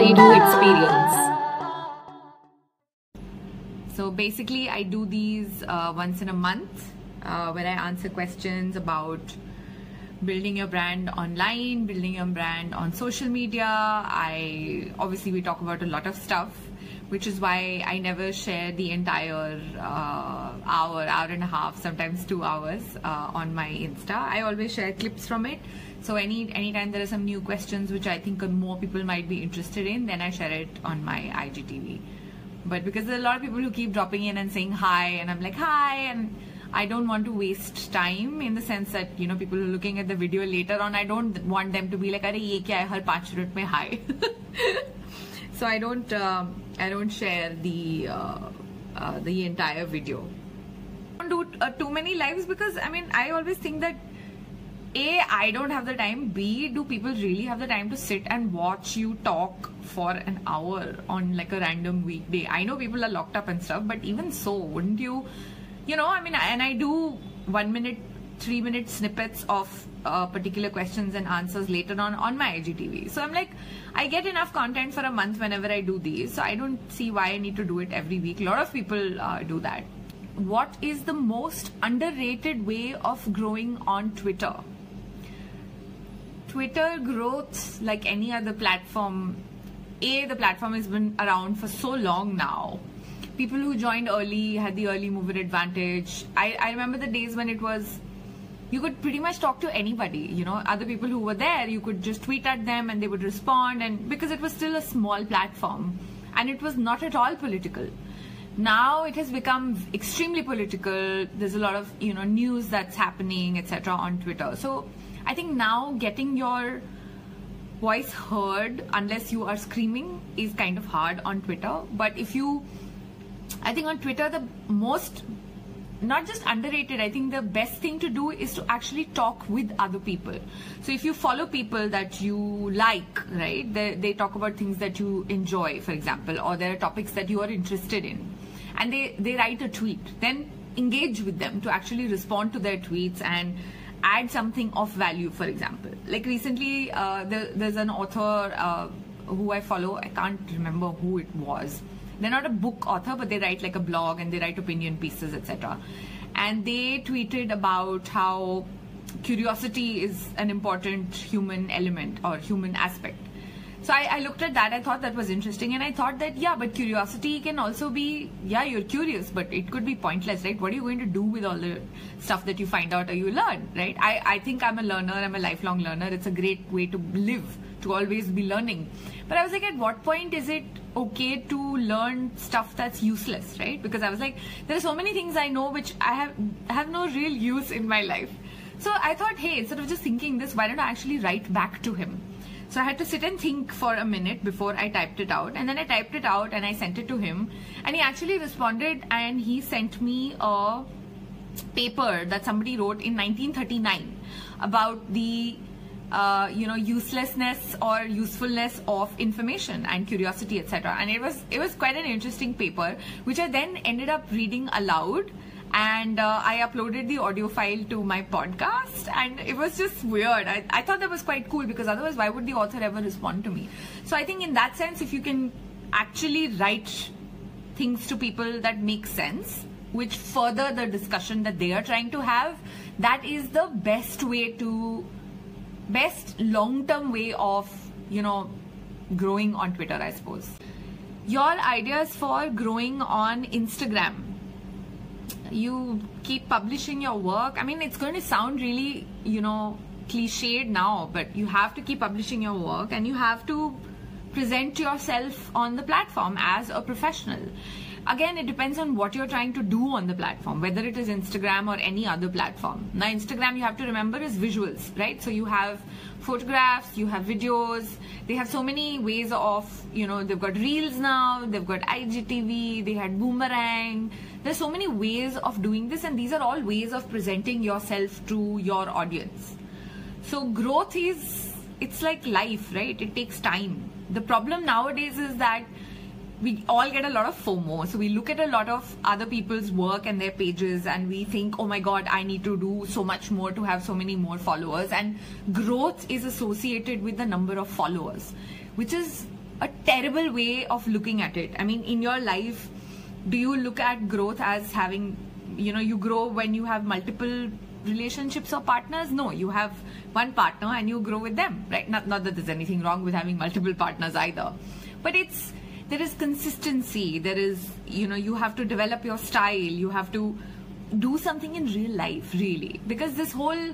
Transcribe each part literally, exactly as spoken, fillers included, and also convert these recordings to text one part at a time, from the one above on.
redo experience. So basically I do these uh, once in a month uh, where I answer questions about building your brand online, building your brand on social media. I obviously we talk about a lot of stuff, which is why I never share the entire uh, hour, hour and a half, sometimes two hours uh, on my Insta. I always share clips from it. So any anytime there are some new questions which I think more people might be interested in, then I share it on my I G T V. But because there are a lot of people who keep dropping in and saying hi, and I'm like hi, and I don't want to waste time in the sense that, you know, people are looking at the video later on. I don't want them to be like, "Arey ye kya hai? Har five minute mein hi." So I don't, um, I don't share the uh, uh, the entire video. I don't do uh, too many lives because I mean I always think that A, I don't have the time. B, do people really have the time to sit and watch you talk for an hour on like a random weekday? I know people are locked up and stuff, but even so, wouldn't you? You know, I mean, and I do one minute, three minute snippets of uh, particular questions and answers later on on my I G T V. So I'm like, I get enough content for a month whenever I do these. So I don't see why I need to do it every week. A lot of people uh, do that. What is the most underrated way of growing on Twitter? Twitter growth, like any other platform, A, the platform has been around for so long now. People who joined early had the early mover advantage. I, I remember the days when it was, you could pretty much talk to anybody, you know, other people who were there, you could just tweet at them and they would respond, and because it was still a small platform and it was not at all political. Now it has become extremely political. There's a lot of, you know, news that's happening, et cetera on Twitter. So I think now getting your voice heard, unless you are screaming, is kind of hard on Twitter. But if you, I think on Twitter, the most, not just underrated, I think the best thing to do is to actually talk with other people. So if you follow people that you like, right, they, they talk about things that you enjoy, for example, or there are topics that you are interested in, and they, they write a tweet, then engage with them to actually respond to their tweets and add something of value. For example, like recently uh, there, there's an author uh, who I follow. I can't remember who it was. They're not a book author, but they write like a blog and they write opinion pieces, et cetera. And they tweeted about how curiosity is an important human element or human aspect. So I, I looked at that, I thought that was interesting, and I thought that, yeah, but curiosity can also be, yeah, you're curious, but it could be pointless, right? What are you going to do with all the stuff that you find out or you learn, right? I, I think I'm a learner, I'm a lifelong learner. It's a great way to live, to always be learning. But I was like, at what point is it okay to learn stuff that's useless, right? Because I was like, there are so many things I know which I have, have no real use in my life. So I thought, hey, instead of just thinking this, why don't I actually write back to him? So I had to sit and think for a minute before I typed it out, and then I typed it out and I sent it to him, and he actually responded, and he sent me a paper that somebody wrote in nineteen thirty-nine about the uh, you know, uselessness or usefulness of information and curiosity, et cetera. And it was it was quite an interesting paper, which I then ended up reading aloud. And uh, I uploaded the audio file to my podcast, and it was just weird. I, I thought that was quite cool, because otherwise why would the author ever respond to me? So I think in that sense, if you can actually write things to people that make sense, which further the discussion that they are trying to have, that is the best way to, best long-term way of, you know, growing on Twitter, I suppose. Your ideas for growing on Instagram. You keep publishing your work. I mean, it's going to sound really, you know, cliched now, but you have to keep publishing your work, and you have to present yourself on the platform as a professional. Again, it depends on what you're trying to do on the platform, whether it is Instagram or any other platform. Now, Instagram, you have to remember, is visuals, right? So you have photographs, you have videos. They have so many ways of, you know, they've got Reels now, they've got I G T V, they had Boomerang. There's so many ways of doing this, and these are all ways of presenting yourself to your audience. So growth is, it's like life, right? It takes time. The problem nowadays is that we all get a lot of FOMO. So we look at a lot of other people's work and their pages, and we think, oh my God, I need to do so much more to have so many more followers. And growth is associated with the number of followers, which is a terrible way of looking at it. I mean, in your life, do you look at growth as having, you know, you grow when you have multiple relationships or partners? No, you have one partner and you grow with them, right? Not, not that there's anything wrong with having multiple partners either, but it's, there is consistency. There is, you know, you have to develop your style. You have to do something in real life, really, because this whole,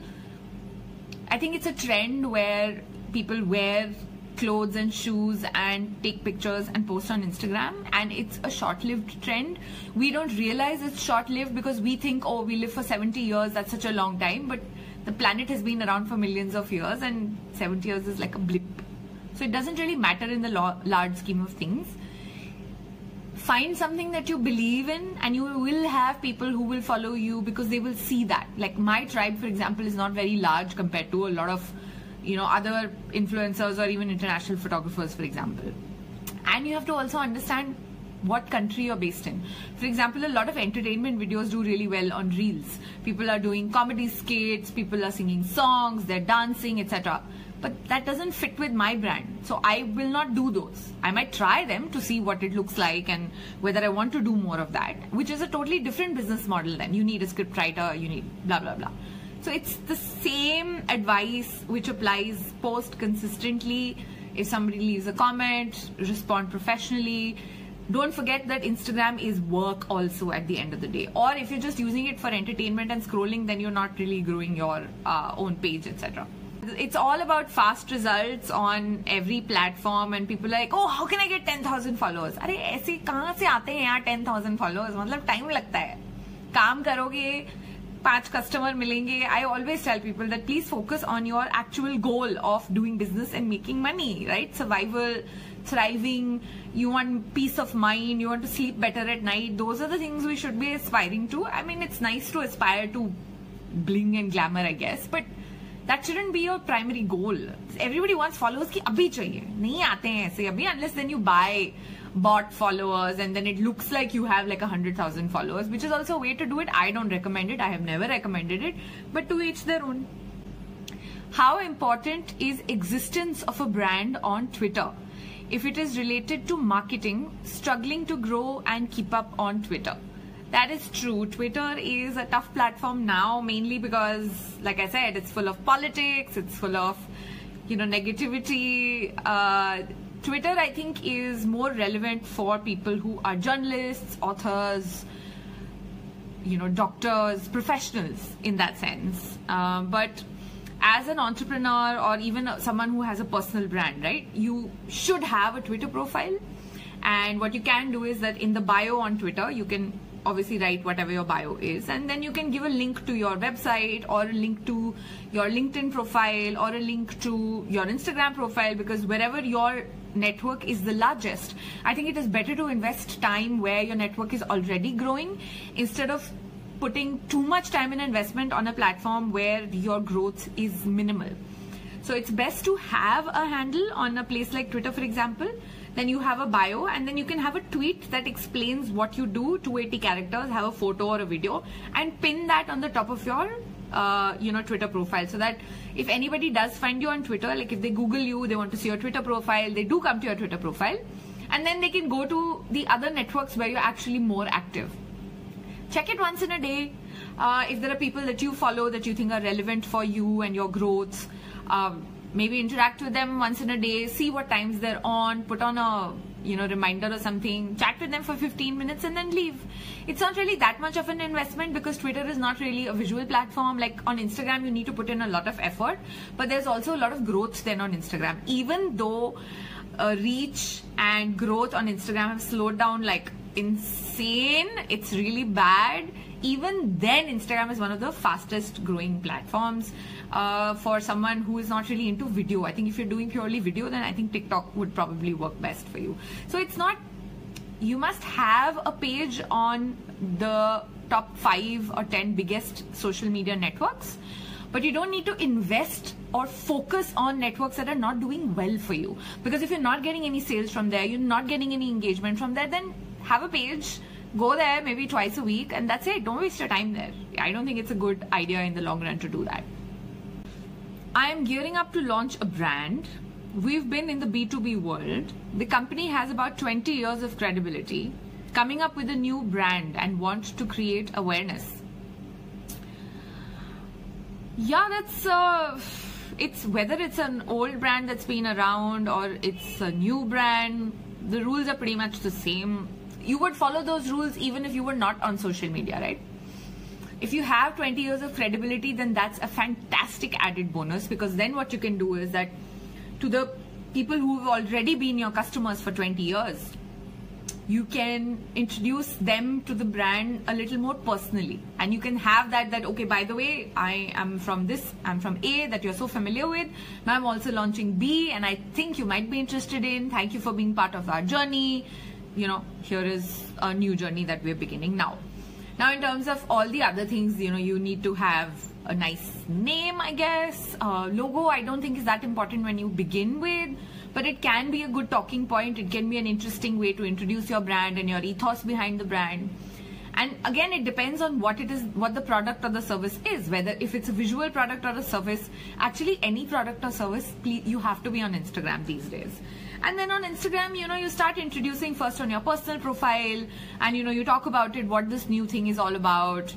I think it's a trend where people wear clothes and shoes and take pictures and post on Instagram, and it's a short-lived trend. We don't realize it's short-lived because we think, oh, we live for seventy years, that's such a long time, but the planet has been around for millions of years and seventy years is like a blip. So it doesn't really matter in the large scheme of things. Find something that you believe in and you will have people who will follow you because they will see that. Like my tribe, for example, is not very large compared to a lot of, you know, other influencers or even international photographers, for example. And you have to also understand what country you're based in. For example, a lot of entertainment videos do really well on Reels. People are doing comedy skits, people are singing songs, they're dancing, et cetera. But that doesn't fit with my brand. So I will not do those. I might try them to see what it looks like and whether I want to do more of that, which is a totally different business model then. You need a script writer, you need blah, blah, blah. So it's the same advice which applies. Post consistently. If somebody leaves a comment, respond professionally. Don't forget that Instagram is work also at the end of the day. Or if you're just using it for entertainment and scrolling, then you're not really growing your uh, own page, et cetera. It's all about fast results on every platform, and people are like, oh, how can I get ten thousand followers? अरे ऐसे कहाँ से आते हैं यार ten thousand followers? मतलब time लगता है. काम करोगे, पांच customer मिलेंगे. I always tell people that please focus on your actual goal of doing business and making money, right? Survival, thriving, you want peace of mind, you want to sleep better at night. Those are the things we should be aspiring to. I mean, it's nice to aspire to bling and glamour, I guess, but that shouldn't be your primary goal. Everybody wants followers ki abhi chahiye. Nahi aate hain aise abhi, unless then you buy bot followers and then it looks like you have like a hundred thousand followers, which is also a way to do it. I don't recommend it. I have never recommended it, but to each their own. How important is existence of a brand on Twitter? If it is related to marketing, struggling to grow and keep up on Twitter. That is true. Twitter is a tough platform now, mainly because, like I said, it's full of politics, it's full of, you know, negativity. Uh, Twitter, I think, is more relevant for people who are journalists, authors, you know, doctors, professionals in that sense. Uh, but as an entrepreneur or even someone who has a personal brand, right, you should have a Twitter profile. And what you can do is that in the bio on Twitter, you can obviously write whatever your bio is, and then you can give a link to your website or a link to your LinkedIn profile or a link to your Instagram profile, because wherever your network is the largest, I think it is better to invest time where your network is already growing instead of putting too much time and investment on a platform where your growth is minimal. So it's best to have a handle on a place like Twitter, for example. Then you have a bio, and then you can have a tweet that explains what you do, two hundred eighty characters, have a photo or a video, and pin that on the top of your uh, you know, Twitter profile, so that if anybody does find you on Twitter, like if they Google you, they want to see your Twitter profile, they do come to your Twitter profile, and then they can go to the other networks where you're actually more active. Check it once in a day. Uh, if there are people that you follow that you think are relevant for you and your growth, um, maybe interact with them once in a day, see what times they're on, put on a, you know, reminder or something, chat with them for fifteen minutes and then leave. It's not really that much of an investment because Twitter is not really a visual platform. Like on Instagram, you need to put in a lot of effort, but there's also a lot of growth then on Instagram. Even though uh, reach and growth on Instagram have slowed down like insane, it's really bad. Even then, Instagram is one of the fastest growing platforms uh, for someone who is not really into video. I think if you're doing purely video, then I think TikTok would probably work best for you. So it's not, you must have a page on the top five or ten biggest social media networks, but you don't need to invest or focus on networks that are not doing well for you. Because if you're not getting any sales from there, you're not getting any engagement from there, then have a page. Go there maybe twice a week and that's it. Don't waste your time there. I don't think it's a good idea in the long run to do that. I am gearing up to launch a brand. we've been in the B two B world. The company has about twenty years of credibility, coming up with a new brand and wants to create awareness. Yeah, that's uh, it's whether it's an old brand that's been around or it's a new brand, the rules are pretty much the same. You would follow those rules even if you were not on social media, right? If you have twenty years of credibility, then that's a fantastic added bonus, because then what you can do is that to the people who've already been your customers for twenty years, you can introduce them to the brand a little more personally, and you can have that that okay, by the way, I am from this, I'm from A that you're so familiar with. Now I'm also launching B, and I think you might be interested in. Thank you for being part of our journey. You know, here is a new journey that we're beginning now. Now, in terms of all the other things, you know, you need to have a nice name, I guess. Uh, logo, I don't think is that important when you begin with, but it can be a good talking point. It can be an interesting way to introduce your brand and your ethos behind the brand. And again, it depends on what it is, what the product or the service is. Whether if it's a visual product or a service, actually any product or service, please, you have to be on Instagram these days. And then on Instagram, you know, you start introducing first on your personal profile, and you know, you talk about it, what this new thing is all about.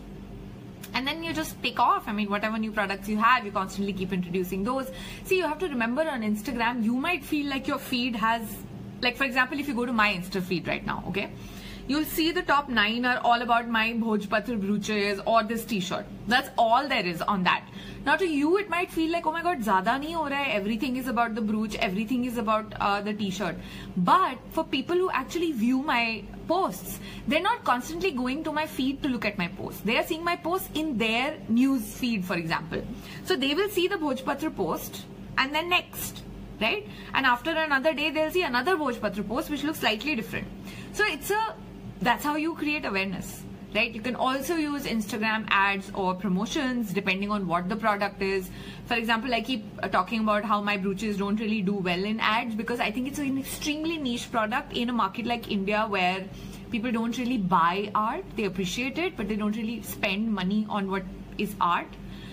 And then you just take off. I mean, whatever new products you have, you constantly keep introducing those. See, you have to remember on Instagram, you might feel like your feed has, like for example, if you go to my Insta feed right now, okay, you'll see the top nine are all about my Bhojpatra brooches or this t-shirt. That's all there is on that. Now to you, it might feel like, oh my god, zyada nahi ho raha hai. Everything is about the brooch, everything is about uh, the t-shirt. But for people who actually view my posts, they're not constantly going to my feed to look at my posts. They are seeing my posts in their news feed, for example. So they will see the Bhojpatra post and then next, right? And after another day, they'll see another Bhojpatra post which looks slightly different. So it's a, that's how you create awareness. Right? You can also use Instagram ads or promotions depending on what the product is. For example, I keep uh, talking about how my brooches don't really do well in ads because I think it's an extremely niche product in a market like India where people don't really buy art. They appreciate it, but they don't really spend money on what is art.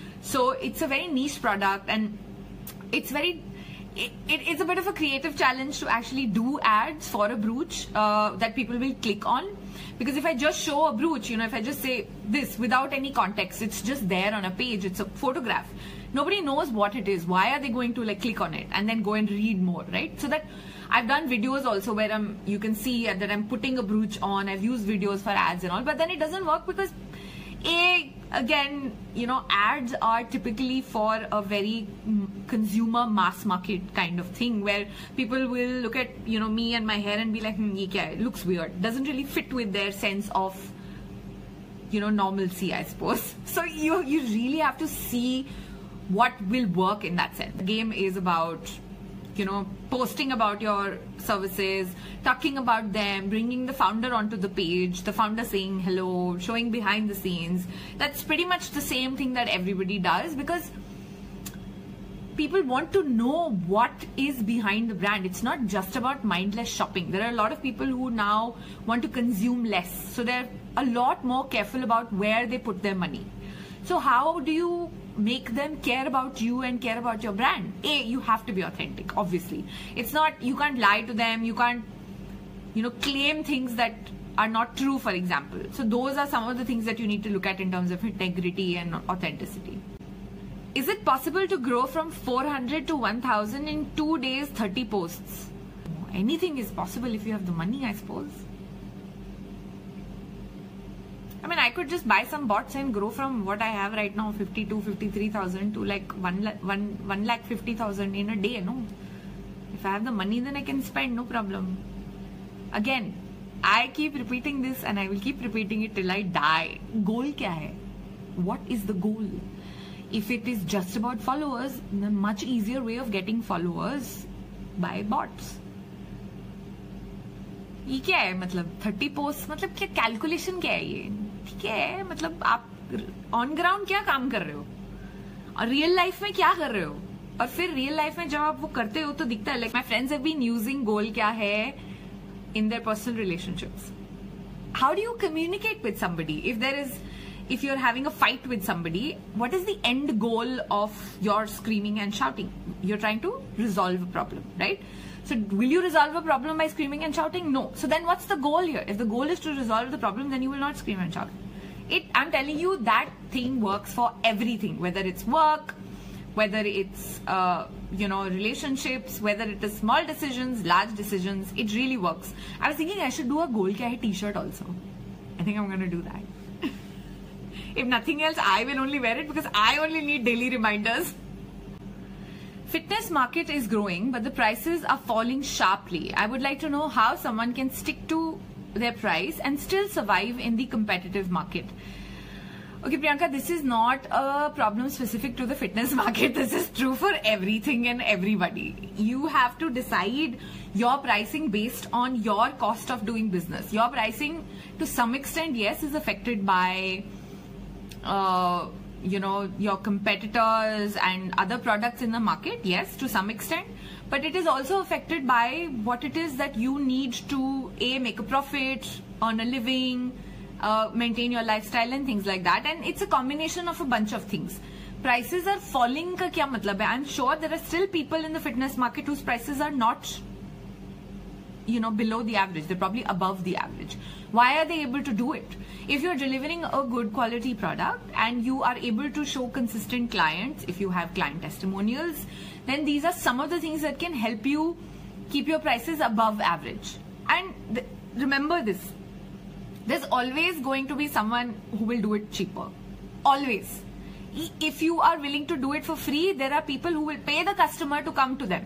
So it's a very niche product, and it's very It, it, it's a bit of a creative challenge to actually do ads for a brooch uh, that people will click on, because if I just show a brooch, you know, if I just say this without any context, it's just there on a page, it's a photograph, nobody knows what it is. Why are they going to like click on it and then go and read more, right? So that I've done videos also where I'm, you can see that I'm putting a brooch on. I've used videos for ads and all, but then it doesn't work because a again, you know, ads are typically for a very consumer mass market kind of thing where people will look at, you know, me and my hair and be like, hmm, ye kya hai? It looks weird. Doesn't really fit with their sense of, you know, normalcy, I suppose. So you, you really have to see what will work in that sense. The game is about, you know, posting about your services, talking about them, bringing the founder onto the page, the founder saying hello, showing behind the scenes. That's pretty much the same thing that everybody does, because people want to know what is behind the brand. It's not just about mindless shopping. There are a lot of people who now want to consume less. So they're a lot more careful about where they put their money. So how do you make them care about you and care about your brand? A, you have to be authentic, obviously. It's not, you can't lie to them, you can't, you know, claim things that are not true, for example. So those are some of the things that you need to look at in terms of integrity and authenticity. Is it possible to grow from four hundred to one thousand in two days, thirty posts? Anything is possible if you have the money, I suppose. I mean, I could just buy some bots and grow from what I have right now, fifty-two, fifty-three thousand to like one lakh fifty thousand in a day, no? If I have the money, then I can spend, no problem. Again, I keep repeating this and I will keep repeating it till I die. Goal kya hai? What is the goal? If it is just about followers, the much easier way of getting followers by bots. ये क्या है मतलब thirty post मतलब क्या calculation क्या है ये ठीक है मतलब आप ऑन ग्राउंड क्या काम कर रहे हो और रियल लाइफ में क्या कर रहे हो और फिर रियल लाइफ में जब आप वो करते हो तो दिखता है like my friends have been using goal क्या है in their personal relationships how do you communicate with somebody if there is if you're having a fight with somebody, what is the end goal of your screaming and shouting? You're trying to resolve a problem, right? So will you resolve a problem by screaming and shouting? No. So then what's the goal here? If the goal is to resolve the problem, then you will not scream and shout. It, I'm telling you, that thing works for everything, whether it's work, whether it's, uh, you know, relationships, whether it is small decisions, large decisions, it really works. I was thinking I should do a Goal Kya Hai t-shirt also. I think I'm going to do that. If nothing else, I will only wear it because I only need daily reminders. Fitness market is growing, but the prices are falling sharply. I would like to know how someone can stick to their price and still survive in the competitive market. Okay, Priyanka, this is not a problem specific to the fitness market. This is true for everything and everybody. You have to decide your pricing based on your cost of doing business. Your pricing, to some extent, yes, is affected by uh, you know, your competitors and other products in the market. Yes, to some extent. But it is also affected by what it is that you need to, A, make a profit, earn a living, Uh, maintain your lifestyle and things like that, and it's a combination of a bunch of things. Prices are falling का क्या मतलब है? I'm sure there are still people in the fitness market whose prices are not, you know, below the average. They're probably above the average. Why are they able to do it? If you're delivering a good quality product and you are able to show consistent clients, if you have client testimonials, then these are some of the things that can help you keep your prices above average. And th- remember this. There's always going to be someone who will do it cheaper. Always. If you are willing to do it for free, there are people who will pay the customer to come to them.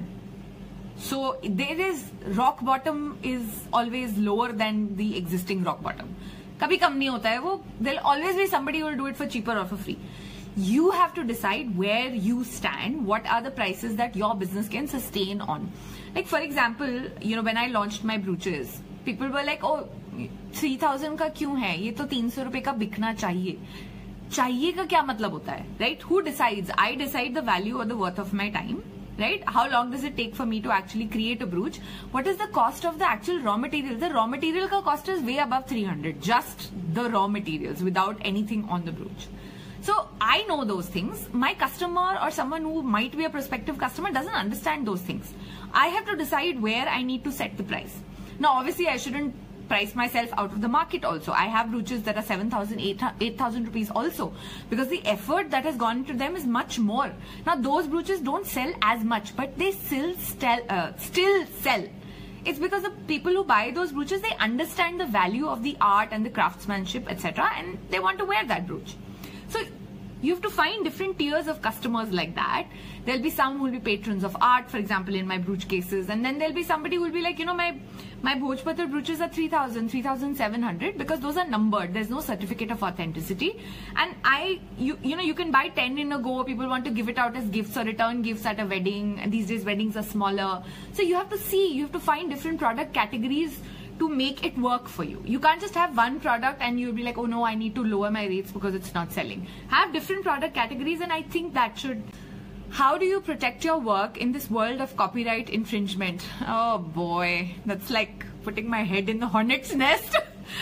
So there is, rock bottom is always lower than the existing rock bottom. Kabhi kam nahi hota hai wo. There'll always be somebody who will do it for cheaper or for free. You have to decide where you stand, what are the prices that your business can sustain on. Like for example, you know, when I launched my brooches, people were like, oh, three thousand का क्यों है? ये तो तीन सौ रुपए का बिकना चाहिए. चाहिए का क्या मतलब होता है? Right? Who decides? I decide the value or the worth of my time. Right? How long does it take for me to actually create a brooch? What is the cost of the actual raw material? The raw material का cost is way above three hundred. Just the raw materials without anything on the brooch. So I know those things. My customer or someone who might be a prospective customer doesn't understand those things. I have to decide where I need to set the price. Now obviously I shouldn't price myself out of the market also. I have brooches that are seven thousand, eight thousand rupees also, because the effort that has gone into them is much more. Now those brooches don't sell as much, but they still sell, uh, still sell. It's because the people who buy those brooches, they understand the value of the art and the craftsmanship, et cetera, and they want to wear that brooch. So you have to find different tiers of customers like that. There'll be some who will be patrons of art, for example, in my brooch cases. And then there'll be somebody who will be like, you know, my my Bhojpatra brooches are three thousand, three thousand seven hundred, because those are numbered. There's no certificate of authenticity. And I, you, you know, you can buy ten in a go. People want to give it out as gifts or return gifts at a wedding. And these days weddings are smaller. So you have to see, you have to find different product categories to make it work for you. You can't just have one product and you'll be like, oh no, I need to lower my rates because it's not selling. Have different product categories, and I think that should... How do you protect your work in this world of copyright infringement? Oh boy, that's like putting my head in the hornet's nest.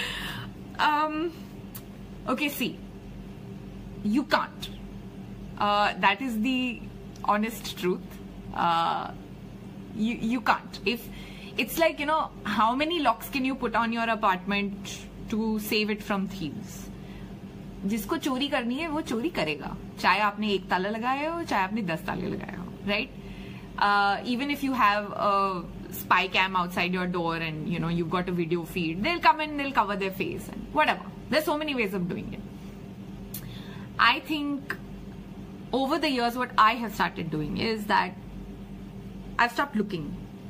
um, okay, see, you can't. Uh, that is the honest truth. Uh, you, you can't. If it's like, you know, how many locks can you put on your apartment to save it from thieves? जिसको चोरी करनी है वो चोरी करेगा, चाहे आपने एक ताला लगाया हो चाहे आपने दस ताले लगाया हो, right? Uh, even if you have a spy cam outside your door and you know you've got a video feed, they'll come in, they'll cover their face and whatever. There's so many ways of doing it. I think over the years what I have started doing is that I've stopped looking.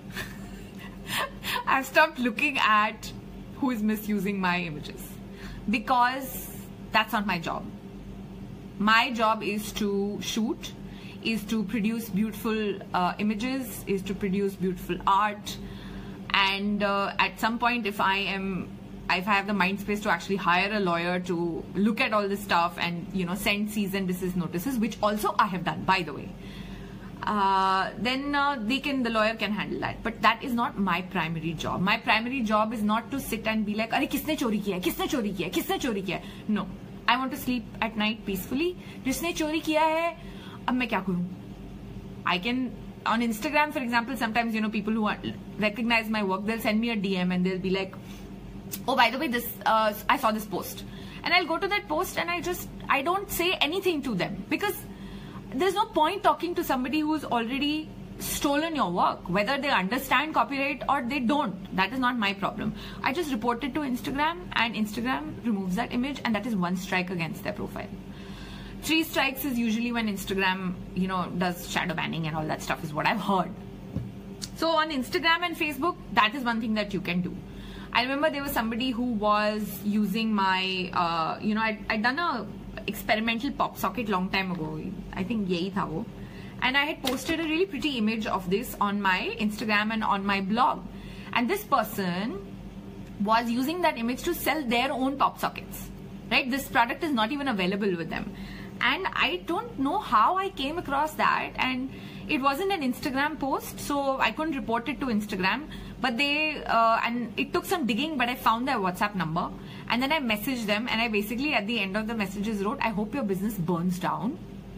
I've stopped looking at who is misusing my images, because that's not my job. My job is to shoot, is to produce beautiful uh, images, is to produce beautiful art. And uh, at some point, if I am, if I have the mind space to actually hire a lawyer to look at all this stuff and, you know, send cease and desist notices, which also I have done, by the way, uh, then uh, they can, the lawyer can handle that. But that is not my primary job. My primary job is not to sit and be like, "Arey, kisne chori kiya? Kisne chori kiya? Kisne chori kiya?" No. I want to sleep at night peacefully. जिसने चोरी किया है, अब मैं क्या करूं? I can, on Instagram, for example, sometimes, you know, people who are, recognize my work, they'll send me a D M and they'll be like, oh, by the way, this, uh, I saw this post. And I'll go to that post and I just, I don't say anything to them because there's no point talking to somebody who's already stolen your work, whether they understand copyright or they don't. That is not my problem. I just report it to Instagram and Instagram removes that image, and that is one strike against their profile. Three strikes is usually when Instagram, you know, does shadow banning and all that stuff, is what I've heard. So on Instagram and Facebook, that is one thing that you can do. I remember there was somebody who was using my, uh, you know, I'd, I'd done a experimental pop socket long time ago. I think yahi tha wo. And I had posted a really pretty image of this on my Instagram and on my blog. And this person was using that image to sell their own pop sockets. Right? This product is not even available with them. And I don't know how I came across that. And it wasn't an Instagram post, so I couldn't report it to Instagram. But they, uh, and it took some digging, but I found their WhatsApp number. And then I messaged them, and I basically at the end of the messages wrote, I hope your business burns down.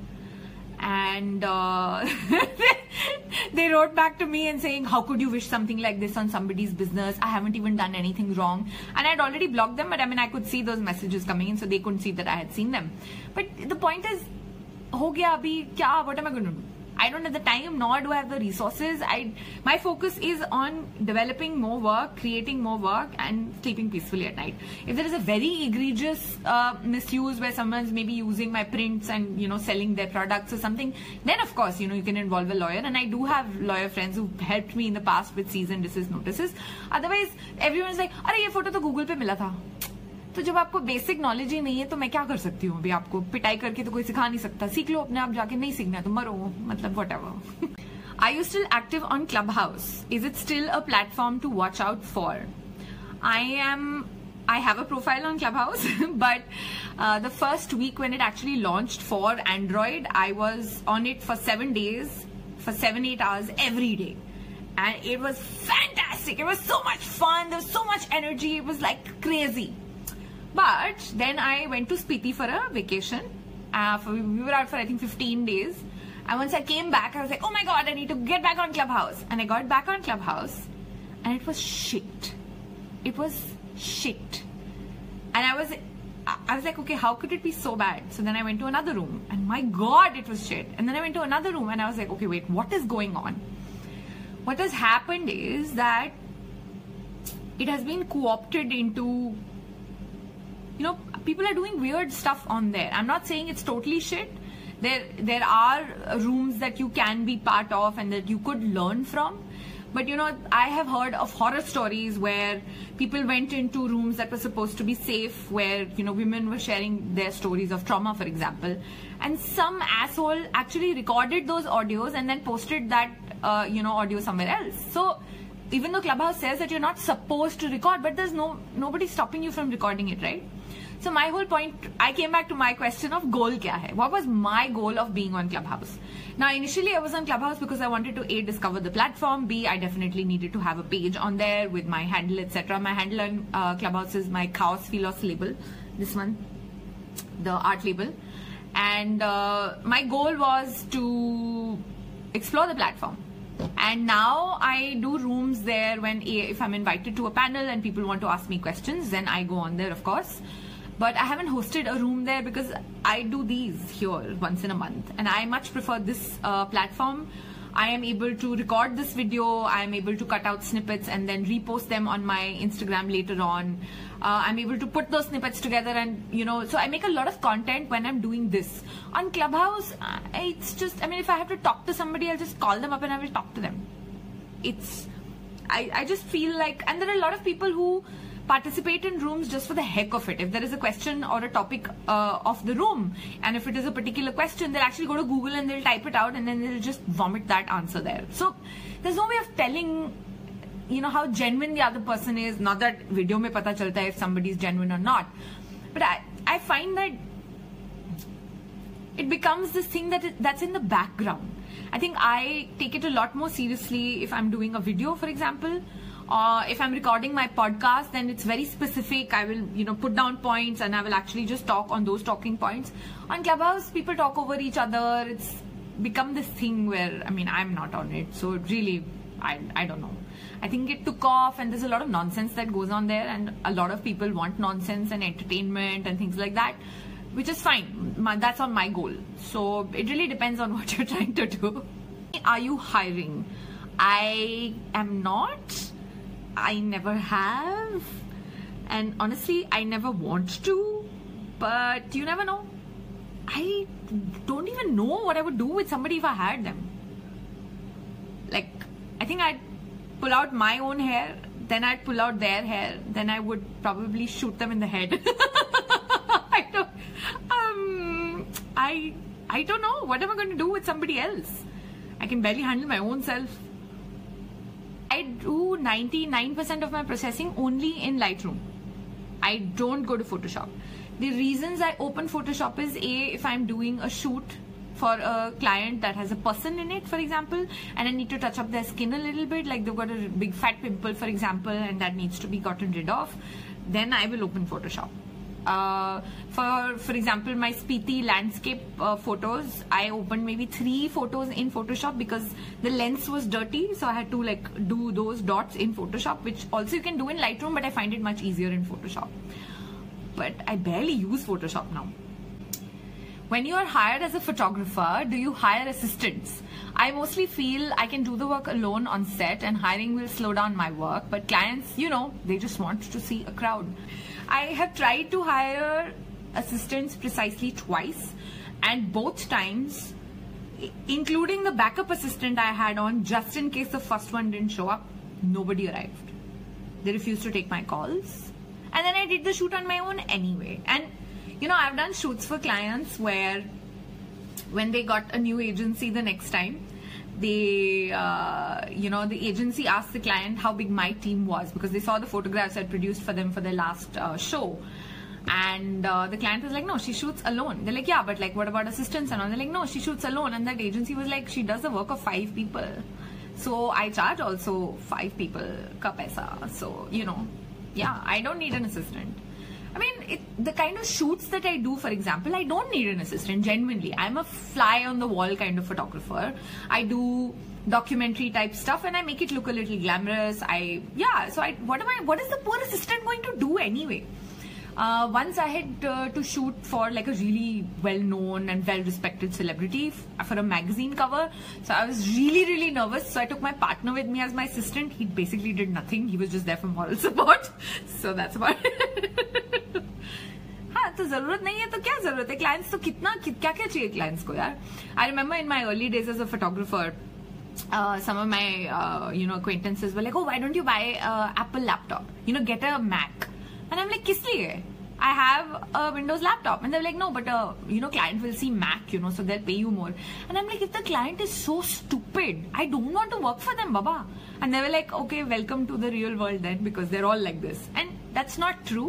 And uh, they wrote back to me and saying, how could you wish something like this on somebody's business? I haven't even done anything wrong. And I'd already blocked them, but I mean, I could see those messages coming in, so they couldn't see that I had seen them. But the point is, ho gaya abhi kya, what am I going to do? I don't have the time, nor do I have the resources. I, my focus is on developing more work, creating more work, and sleeping peacefully at night. If there is a very egregious uh, misuse where someone's maybe using my prints and, you know, selling their products or something, then of course, you know, you can involve a lawyer. And I do have lawyer friends who helped me in the past with cease and desist notices. Otherwise, everyone's like, "Arey, ye photo to Google पे मिला था." तो जब आपको basic knowledge ही नहीं है तो मैं क्या कर सकती हूँ? अभी आपको पिटाई करके तो कोई सिखा नहीं सकता. सीख लो अपने आप जाके, नहीं सीखना तो मरो, मतलब whatever. Are you still active on Clubhouse? Is it still a platform to watch out for? I am. I have a profile on Clubhouse, but uh, the first week when it actually launched for Android, I was on it for seven days, for seven, eight hours every day. And it was fantastic. It was so much fun. There was so much energy. It was like crazy. But then I went to Spiti for a vacation. Uh, for, we were out for I think fifteen days. And once I came back, I was like, oh my god, I need to get back on Clubhouse. And I got back on Clubhouse and it was shit. It was shit. And I was, I was like, okay, how could it be so bad? So then I went to another room and my god, it was shit. And then I went to another room and I was like, okay, wait, what is going on? What has happened is that it has been co-opted into, you know, people are doing weird stuff on there. I'm not saying it's totally shit. There, there are rooms that you can be part of and that you could learn from. But, you know, I have heard of horror stories where people went into rooms that were supposed to be safe, where, you know, women were sharing their stories of trauma, for example. And some asshole actually recorded those audios and then posted that, uh, you know, audio somewhere else. So, even though Clubhouse says that you're not supposed to record, but there's no nobody stopping you from recording it, right? So my whole point, I came back to my question of goal kya hai? What was my goal of being on Clubhouse? Now, initially I was on Clubhouse because I wanted to A, discover the platform, B, I definitely needed to have a page on there with my handle, et cetera. My handle on uh, Clubhouse is my Chaos Philos label, this one, the art label. And uh, my goal was to explore the platform. And now I do rooms there when, if I'm invited to a panel and people want to ask me questions, then I go on there, of course. But I haven't hosted a room there because I do these here once in a month. And I much prefer this uh, platform. I am able to record this video. I am able to cut out snippets and then repost them on my Instagram later on. Uh, I'm able to put those snippets together and, you know, so I make a lot of content when I'm doing this. On Clubhouse, it's just, I mean, if I have to talk to somebody, I'll just call them up and I will talk to them. It's, I, I just feel like, and there are a lot of people who participate in rooms just for the heck of it. If there is a question or a topic uh, of the room, and if it is a particular question, they'll actually go to Google and they'll type it out and then they'll just vomit that answer there. So there's no way of telling, you know, how genuine the other person is. Not that video mein pata chalta hai if somebody is genuine or not. But I, I find that it becomes this thing that it, that's in the background. I think I take it a lot more seriously if I'm doing a video, for example, Uh, if I'm recording my podcast, then it's very specific. I will, you know, put down points and I will actually just talk on those talking points. On Clubhouse, people talk over each other. It's become this thing where, I mean, I'm not on it. So really, I, I don't know. I think it took off and there's a lot of nonsense that goes on there, and a lot of people want nonsense and entertainment and things like that, which is fine. My, that's on my goal. So it really depends on what you're trying to do. Are you hiring? I am not. I never have. And honestly, I never want to. But you never know. I don't even know what I would do with somebody if I had them. Like, I think I'd pull out my own hair, then I'd pull out their hair, then I would probably shoot them in the head. I don't, um, I, I don't know. What am I going to do with somebody else? I can barely handle my own self. I do ninety-nine percent of my processing only in Lightroom. I don't go to Photoshop. The reasons I open Photoshop is A, if I'm doing a shoot for a client that has a person in it, for example, and I need to touch up their skin a little bit, like they've got a big fat pimple, for example, and that needs to be gotten rid of, then I will open Photoshop. Uh, for for example, my Spiti landscape uh, photos, I opened maybe three photos in Photoshop because the lens was dirty, so I had to like do those dots in Photoshop, which also you can do in Lightroom, but I find it much easier in Photoshop. But I barely use Photoshop now. When you are hired as a photographer, do you hire assistants? I mostly feel I can do the work alone on set and hiring will slow down my work. But clients, you know, they just want to see a crowd. I have tried to hire assistants precisely twice, and both times, including the backup assistant I had on just in case the first one didn't show up, nobody arrived. They refused to take my calls. And then I did the shoot on my own anyway. And you know, I've done shoots for clients where when they got a new agency the next time, they, uh, you know, the agency asked the client how big my team was because they saw the photographs I'd produced for them for their last uh, show. And uh, the client was like, no, she shoots alone. They're like, yeah, but like, what about assistants? And all? They're like, no, she shoots alone. And that agency was like, she does the work of five people. So I charge also five people ka paisa. So, you know, yeah, I don't need an assistant. I mean, it, the kind of shoots that I do, for example, I don't need an assistant, genuinely. I'm a fly on the wall kind of photographer. I do documentary type stuff and I make it look a little glamorous. I, yeah, so I, what am I, what is the poor assistant going to do anyway? Uh, once I had uh, to shoot for like a really well-known and well-respected celebrity f for a magazine cover. So I was really, really nervous. So I took my partner with me as my assistant. He basically did nothing. He was just there for moral support. So that's about it. हाँ, तो जरूरत नहीं है तो क्या जरूरत है? Clients तो कितना क्या क्या चाहिए clients को यार? I remember in my early days as a photographer, uh, some of my uh, you know acquaintances were like, oh, why don't you buy a Apple laptop? You know, get a Mac. And I'm like, किस लिए? I have a Windows laptop. And they're like, no, but uh, you know, client will see Mac, you know, so they'll pay you more. And I'm like, if the client is so stupid, I don't want to work for them, baba. And they were like, okay, welcome to the real world then, because they're all like this. And that's not true.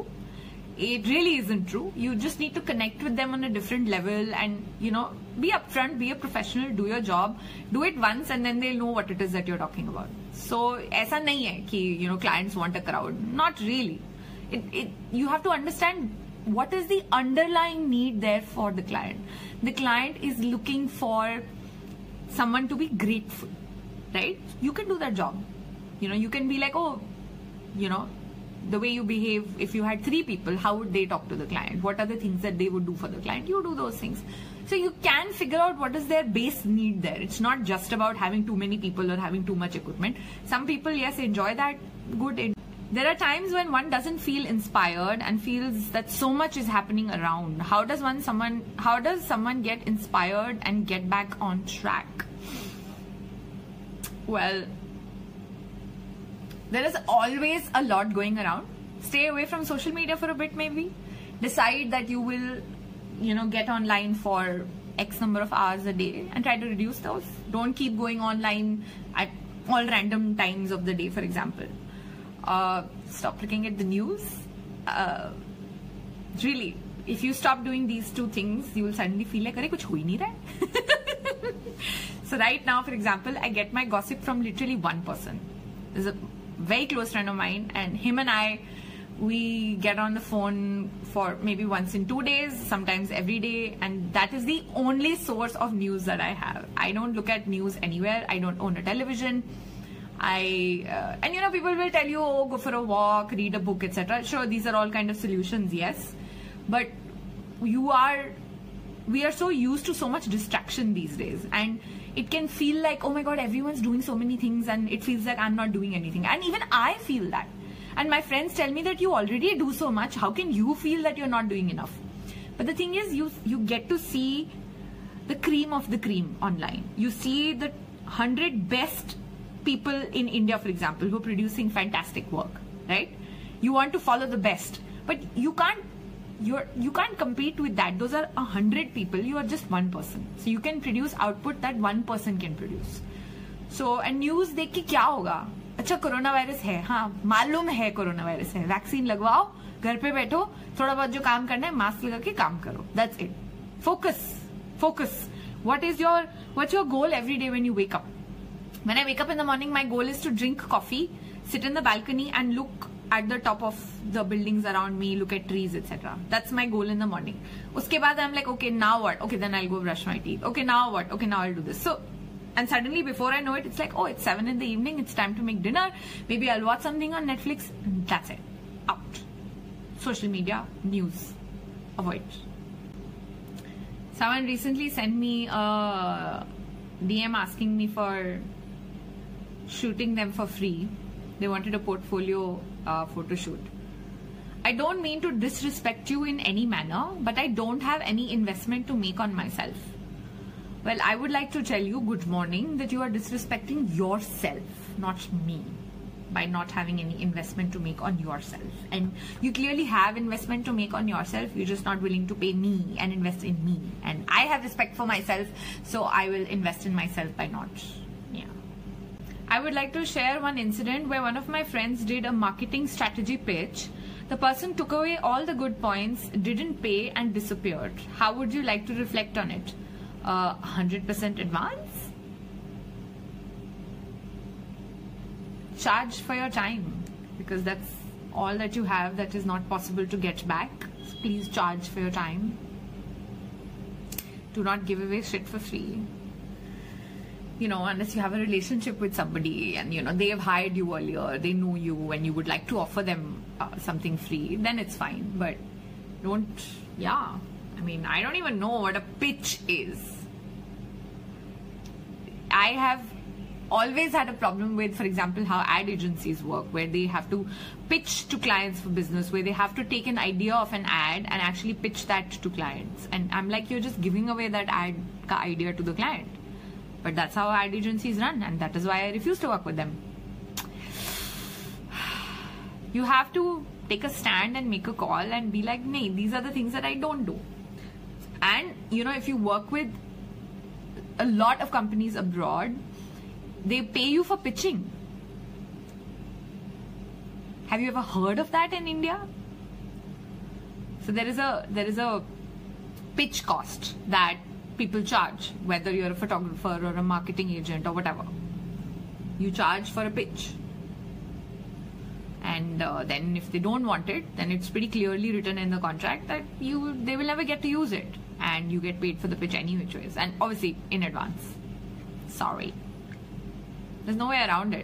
It really isn't true. You just need to connect with them on a different level and, you know, be upfront, be a professional, do your job, do it once and then they'll know what it is that you're talking about. So, aisa nahi hai ki, you know, clients want a crowd. Not really. It, it, you have to understand what is the underlying need there for the client. The client is looking for someone to be grateful, right? You can do that job. You know, you can be like, oh, you know, the way you behave, if you had three people, how would they talk to the client? What are the things that they would do for the client? You do those things. So you can figure out what is their base need there. It's not just about having too many people or having too much equipment. Some people, yes, enjoy that. Good. There are times when one doesn't feel inspired and feels that so much is happening around. How does one someone how does someone get inspired and get back on track? Well, there is always a lot going around. Stay away from social media for a bit maybe. Decide that you will, you know, get online for X number of hours a day and try to reduce those. Don't keep going online at all random times of the day, for example. Uh, stop looking at the news. Uh, really, if you stop doing these two things, you will suddenly feel like, "Arey, kuch hui nahi raha." So right now, for example, I get my gossip from literally one person. There's a very close friend of mine, and him and I, we get on the phone for maybe once in two days, sometimes every day, and that is the only source of news that I have. I don't look at news anywhere. I don't own a television. I uh, and you know, people will tell you, oh, go for a walk, read a book, et cetera. Sure, these are all kind of solutions, yes, but you are, we are so used to so much distraction these days, and it can feel like, oh my God, everyone's doing so many things, and it feels like I'm not doing anything, and even I feel that. And my friends tell me that you already do so much. How can you feel that you're not doing enough? But the thing is, you you get to see the cream of the cream online. You see the hundred best people in India, for example, who are producing fantastic work, right? You want to follow the best, but you can't. You're you can't compete with that. Those are a hundred people. You are just one person. So you can produce output that one person can produce. So and news देख के क्या होगा? अच्छा corona virus है, हाँ मालूम है corona virus है, वैक्सीन लगवाओ, घर पे बैठो, थोड़ा बहुत जो काम करना है मास्क लगा के काम करो. That's it. Focus, focus. What is your what's your goal every day when you wake up? When I wake up in the morning, my goal is to drink coffee, sit in the balcony, and look at the top of the buildings around me, look at trees, et cetera. That's my goal in the morning. Uske baad I'm like, okay, now what? Okay, then I'll go brush my teeth. Okay, now what? Okay, now I'll do this. So. And suddenly, before I know it, it's like, oh, it's seven in the evening. It's time to make dinner. Maybe I'll watch something on Netflix. And that's it. Out. Social media, news. Avoid. Someone recently sent me a D M asking me for shooting them for free. They wanted a portfolio uh, photo shoot. I don't mean to disrespect you in any manner, but I don't have any investment to make on myself. Well, I would like to tell you, good morning, that you are disrespecting yourself, not me, by not having any investment to make on yourself. And you clearly have investment to make on yourself. You're just not willing to pay me and invest in me. And I have respect for myself, so I will invest in myself by not. Yeah. I would like to share one incident where one of my friends did a marketing strategy pitch. The person took away all the good points, didn't pay, and disappeared. How would you like to reflect on it? Uh, one hundred percent advance? Charge for your time, because that's all that you have that is not possible to get back. So please charge for your time. Do not give away shit for free. You know, unless you have a relationship with somebody and, you know, they have hired you earlier, they know you, and you would like to offer them uh, something free, then it's fine. But don't, yeah. I mean, I don't even know what a pitch is. I have always had a problem with, for example, how ad agencies work, where they have to pitch to clients for business, where they have to take an idea of an ad and actually pitch that to clients. And I'm like, you're just giving away that ad idea to the client. But that's how ad agencies run, and that is why I refuse to work with them. You have to take a stand and make a call and be like, nee, these are the things that I don't do. And, you know, if you work with a lot of companies abroad, they pay you for pitching. Have you ever heard of that in India? So there is a there is a pitch cost that people charge, whether you're a photographer or a marketing agent or whatever. You charge for a pitch. And uh, then if they don't want it, then it's pretty clearly written in the contract that you they will never get to use it. And you get paid for the pitch any which ways. And obviously in advance. Sorry. There's no way around it.